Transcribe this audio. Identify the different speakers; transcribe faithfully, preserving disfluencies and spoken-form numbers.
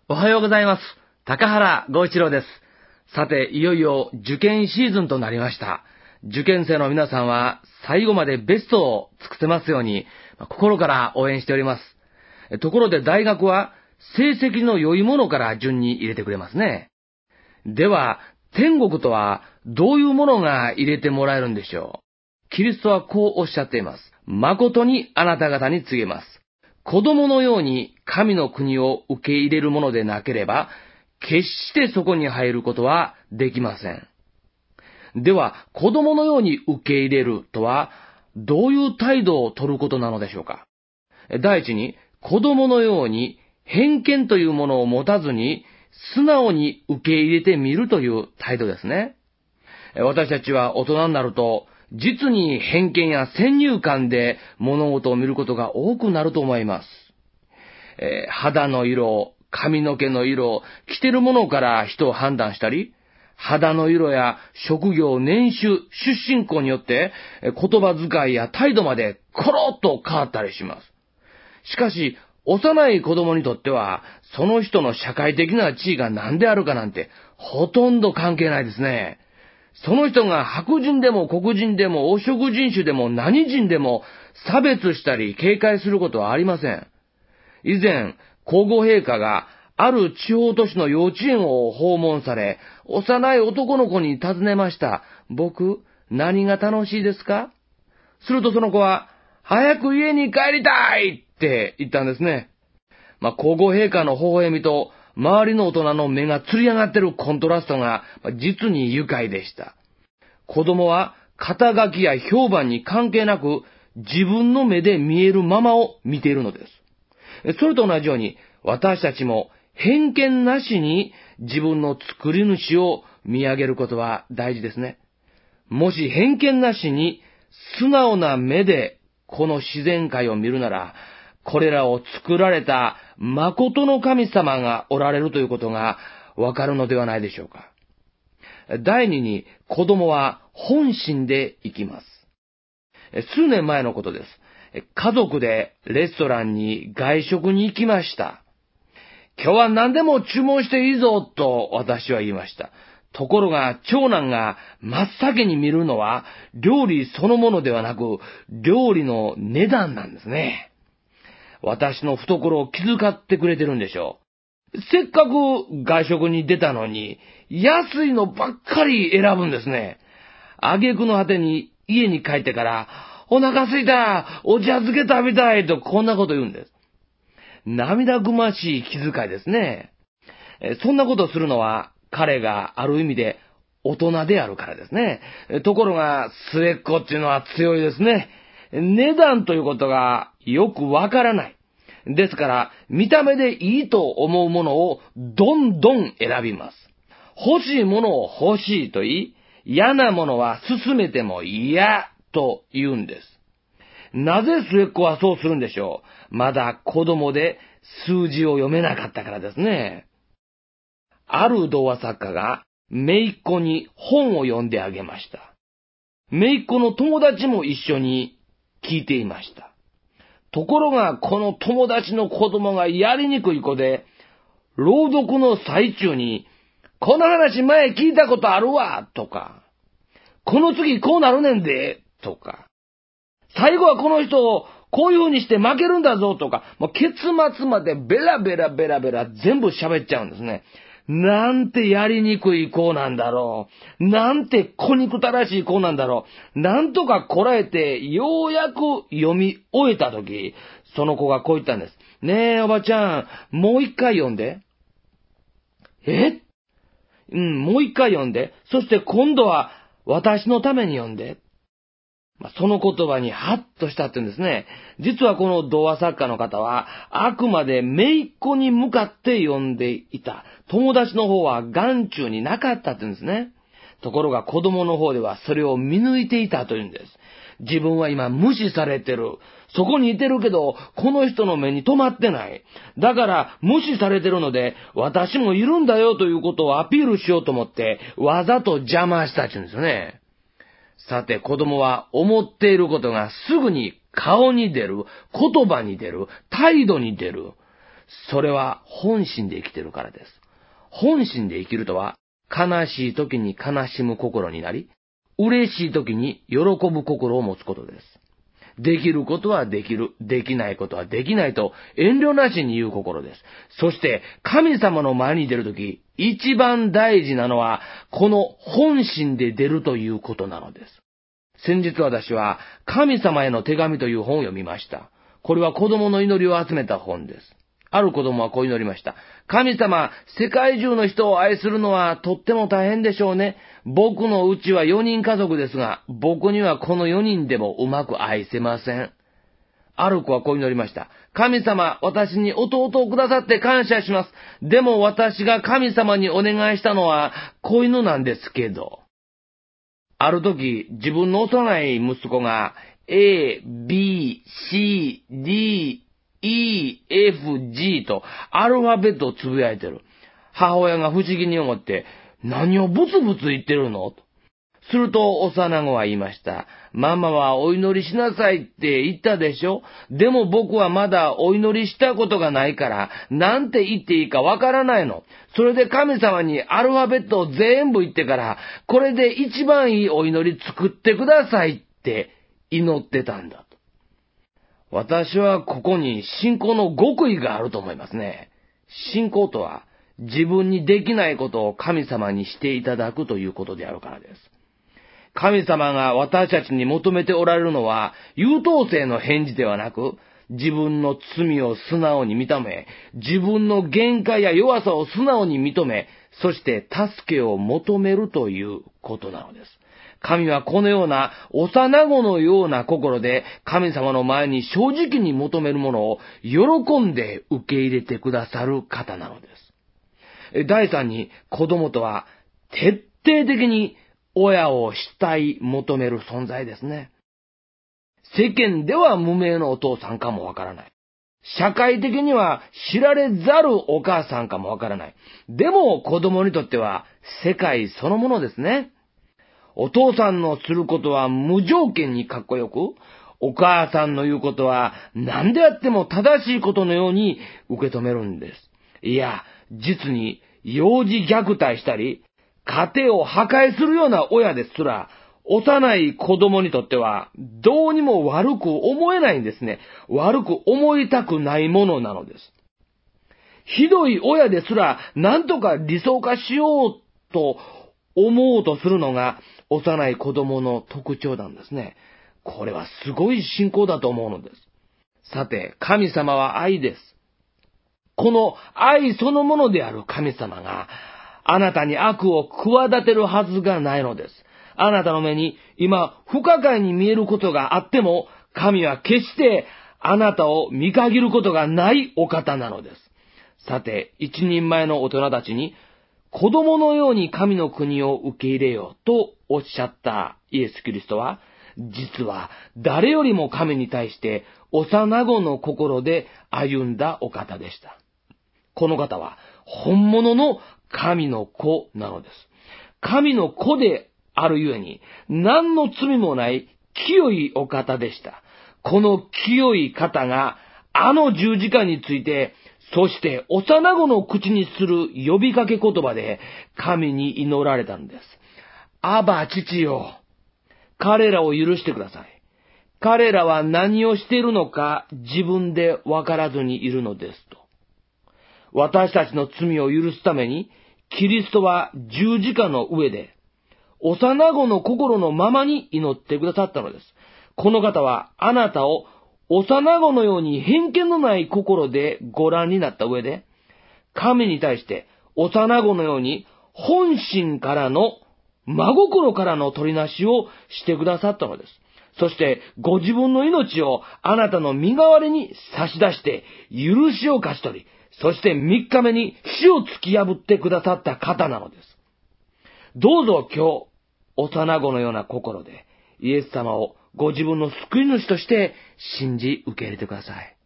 Speaker 1: おはようございます。高原剛一郎です。さて、いよいよ受験シーズンとなりました。受験生の皆さんは最後までベストを尽くせますように、心から応援しております。ところで大学は成績の良いものから順に入れてくれますね。では、天国とはどういうものが入れてもらえるんでしょう。キリストはこうおっしゃっています。誠にあなた方に告げます。子供のように神の国を受け入れるものでなければ、決してそこに入ることはできません。では、子供のように受け入れるとは、どういう態度を取ることなのでしょうか。第一に、子供のように偏見というものを持たずに、素直に受け入れてみるという態度ですね。私たちは大人になると、実に偏見や先入観で物事を見ることが多くなると思います。えー、肌の色、髪の毛の色、着てるものから人を判断したり、肌の色や職業、年収、出身校によって言葉遣いや態度までコロッと変わったりします。しかし、幼い子供にとっては、その人の社会的な地位が何であるかなんてほとんど関係ないですね。その人が白人でも黒人でも黄色人種でも何人でも差別したり警戒することはありません。以前、皇后陛下がある地方都市の幼稚園を訪問され、幼い男の子に尋ねました。僕、何が楽しいですか？するとその子は、早く家に帰りたいって言ったんですね。まあ、皇后陛下の微笑みと、周りの大人の目がつり上がってるコントラストが実に愉快でした。子供は肩書きや評判に関係なく自分の目で見えるままを見ているのです。それと同じように私たちも偏見なしに自分の作り主を見上げることは大事ですね。もし偏見なしに素直な目でこの自然界を見るなら、これらを作られた誠の神様がおられるということがわかるのではないでしょうか。第二に、子供は本心で生きます。数年前のことです。家族でレストランに外食に行きました。今日は何でも注文していいぞと私は言いました。ところが長男が真っ先に見るのは料理そのものではなく料理の値段なんですね。私の懐を気遣ってくれてるんでしょう。せっかく外食に出たのに、安いのばっかり選ぶんですね。挙句の果てに家に帰ってから、お腹すいた、お茶漬け食べたいとこんなこと言うんです。涙ぐましい気遣いですね。そんなことするのは彼がある意味で大人であるからですね。ところが末っ子っていうのは強いですね。値段ということがよくわからない。ですから、見た目でいいと思うものをどんどん選びます。欲しいものを欲しいと言い、嫌なものは勧めても嫌と言うんです。なぜ末っ子はそうするんでしょう。まだ子供で数字を読めなかったからですね。ある童話作家が姪っ子に本を読んであげました。姪っ子の友達も一緒に聞いていました。ところがこの友達の子供がやりにくい子で、朗読の最中に、この話前聞いたことあるわとか、この次こうなるねんでとか、最後はこの人をこういう風にして負けるんだぞとか、もう結末までベラベラベラベラ全部喋っちゃうんですね。なんてやりにくい子なんだろう。なんて小憎たらしい子なんだろう。なんとかこらえてようやく読み終えたとき、その子がこう言ったんです。ねえおばちゃん、もう一回読んで。え？うん、もう一回読んで。そして今度は私のために読んで。その言葉にハッとしたって言うんですね。実はこの童話作家の方は、あくまで姪っ子に向かって読んでいた。友達の方は眼中になかったって言うんですね。ところが子供の方ではそれを見抜いていたというんです。自分は今無視されてる。そこにいてるけど、この人の目に留まってない。だから無視されてるので、私もいるんだよということをアピールしようと思って、わざと邪魔したって言うんですよね。さて、子供は思っていることがすぐに顔に出る、言葉に出る、態度に出る。 それは本心で生きているからです。本心で生きるとは、悲しい時に悲しむ心になり、嬉しい時に喜ぶ心を持つことです。できることはできる、できないことはできないと遠慮なしに言う心です。そして神様の前に出るとき、一番大事なのはこの本心で出るということなのです。先日私は神様への手紙という本を読みました。これは子供の祈りを集めた本です。ある子供はこう祈りました。神様、世界中の人を愛するのはとっても大変でしょうね。僕のうちはよにん家族ですが、僕にはこのよにんでもうまく愛せません。ある子はこう祈りました。神様、私に弟をくださって感謝します。でも私が神様にお願いしたのは子犬なんですけど。ある時、自分の幼い息子が A、B、C、D、E、F、G とアルファベットをつぶやいてる。母親が不思議に思って、何をブツブツ言ってるのと。すると幼子は言いました。ママはお祈りしなさいって言ったでしょ？でも僕はまだお祈りしたことがないから、なんて言っていいかわからないの。それで神様にアルファベットを全部言ってから、これで一番いいお祈り作ってくださいって祈ってたんだ。私はここに信仰の極意があると思いますね。信仰とは自分にできないことを神様にしていただくということであるからです。神様が私たちに求めておられるのは優等生の返事ではなく、自分の罪を素直に認め、自分の限界や弱さを素直に認め、そして助けを求めるということなのです。神はこのような幼子のような心で神様の前に正直に求めるものを喜んで受け入れてくださる方なのです。第三に、子供とは徹底的に親を慕い求める存在ですね。世間では無名のお父さんかもわからない。社会的には知られざるお母さんかもわからない。でも子供にとっては世界そのものですね。お父さんのすることは無条件にかっこよく、お母さんの言うことは何であっても正しいことのように受け止めるんです。いや、実に幼児虐待したり、家庭を破壊するような親ですら、幼い子供にとってはどうにも悪く思えないんですね。悪く思いたくないものなのです。ひどい親ですら何とか理想化しようと思おうとするのが幼い子供の特徴なんですね。これはすごい信仰だと思うのです。さて、神様は愛です。この愛そのものである神様があなたに悪を企てるはずがないのです。あなたの目に今不可解に見えることがあっても、神は決してあなたを見限ることがないお方なのです。さて、一人前の大人たちに、子供のように神の国を受け入れようとおっしゃったイエス・キリストは、実は誰よりも神に対して幼子の心で歩んだお方でした。この方は本物の神の子なのです。神の子であるゆえに、何の罪もない清いお方でした。この清い方が、あの十字架について、そして幼子の口にする呼びかけ言葉で、神に祈られたんです。アバ父よ、彼らを許してください。彼らは何をしているのか自分でわからずにいるのですと。私たちの罪を許すために、キリストは十字架の上で、幼子の心のままに祈ってくださったのです。この方はあなたを幼子のように偏見のない心でご覧になった上で、神に対して幼子のように本心からの、真心からの取りなしをしてくださったのです。そしてご自分の命をあなたの身代わりに差し出して許しを勝ち取り、そして三日目に死を突き破ってくださった方なのです。どうぞ今日、幼子のような心でイエス様をご自分の救い主として信じ受け入れてください。